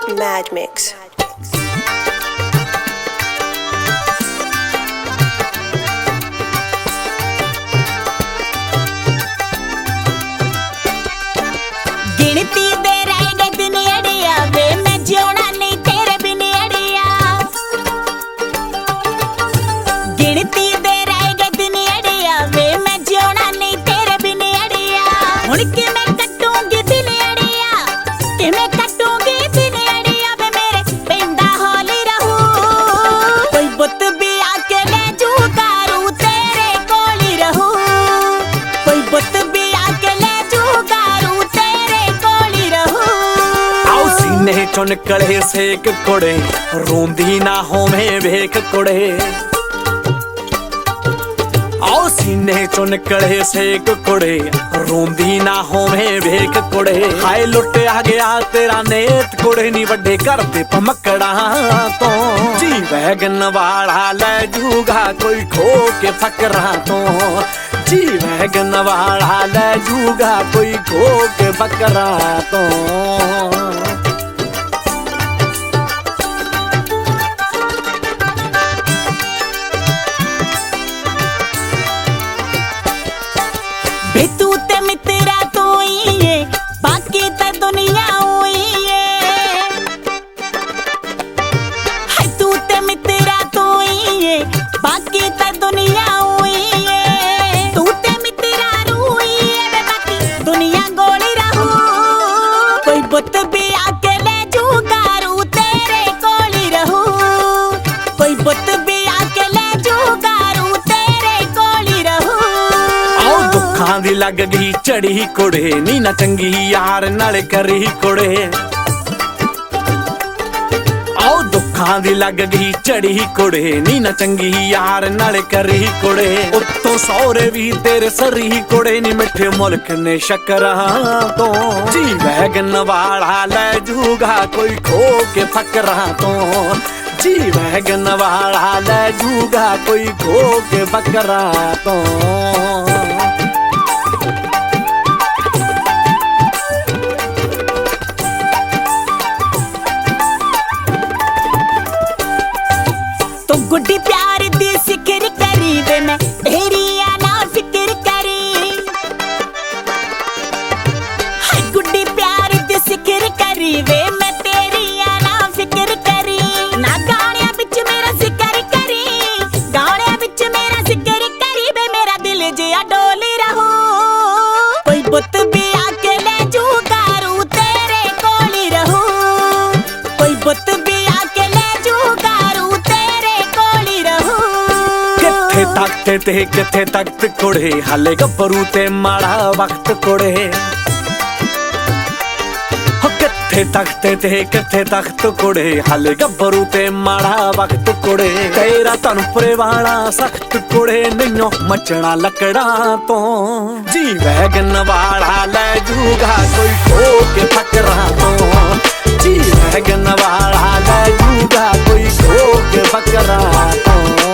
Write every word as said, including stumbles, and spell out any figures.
Mad Mix. गिनती दे रह गए दिन अड़िया वे मैं जियोना नहीं तेरे बिन अड़िया गिनती दे रह गए दिन अड़िया वे मैं जियोना नहीं तेरे बिन अड़िया हुण कि मैं कटूंगी दिन अड़िया कि मैं कटूंगी दिन अड़िया वे मेरे पेंदा हौली रहू कोई बुत भी आके ले जूगा रू तेरे कोली रहू कोई बुत भी आके ले जूगा रू तेरे कोली रहू आओ सीने चों निकले सेक कुड़े रोंदी ना होवे वेख कुड़े आओ सीने चों निकले सेक कुड़े रोंदी ना होवे वेख कुड़े हाय लुटिया गया तेरा नेत कुड़े नी वड्डे घर दे भमकड़ा तो जी वैगन वाला ले जूगा कोई खो के फकरा तो जी वैगन वाला ले जूगा कोई खो के फकरा तो बे तू ते मित्रा तू ही है बाकी ते दुनिया हुई है हाय तू ते मित्रा तू ही है बाकी ते दुनिया हुई है तू ते मित्रा रूही है वे बाकी दुनिया गोली रहू कोई बुत भी आके ले जूगा रू तेरे कोली रहू कोई बुत भी आके ले जूगा रू तेरे कोली रहू दुखां दी लग गई चढ़ी कुड़े नी ना चंगी यार नाल करी कुड़े आओ दुखां दी लग गई चढ़ी कुड़े नी ना चंगी यार नाल करी कुड़े उत्तों सौरे भी तेरे सरी कुड़े नी मिठे मुल्क ने शक्करा तो जी वैगन वाला ले जूगा कोई खो के फकरा तो जी वैगन वाला ले जूगा कोई खो के फकरा तो गुड्डी प्यार दी सिक्र करी वे मैं तेरी ना फिक्र करी हाय गुड्डी प्यार दी सिक्र करी वे मैं तेरी ना फिक्र करी ना गाणियां बिच मेरा जिक्र करी गाणियां बिच मेरा जिक्र करी वे मेरा दिल जिया डोली रहू कोई बुत भी आके ले जूगा रू तेरे कोली रहू कोई बुत भी आके ले जूगा रू तेरे कोली रहू किथे तख्त ते किथे तख्त कुड़े हाले गब्बरू ते माड़ा वक्त कुड़े हो किथे तख्त ते किथे तख्त कुड़े हाले गब्बरू ते माड़ा वक्त कुड़े तेरा तनपुरे वाला सख्त कुड़े नैयों मचना लकड़ा तो जी वैगन वाला ले जूगा कोई खो के फकरा तो जी वैगन वाला ले जूगा कोई खो के फकरा तो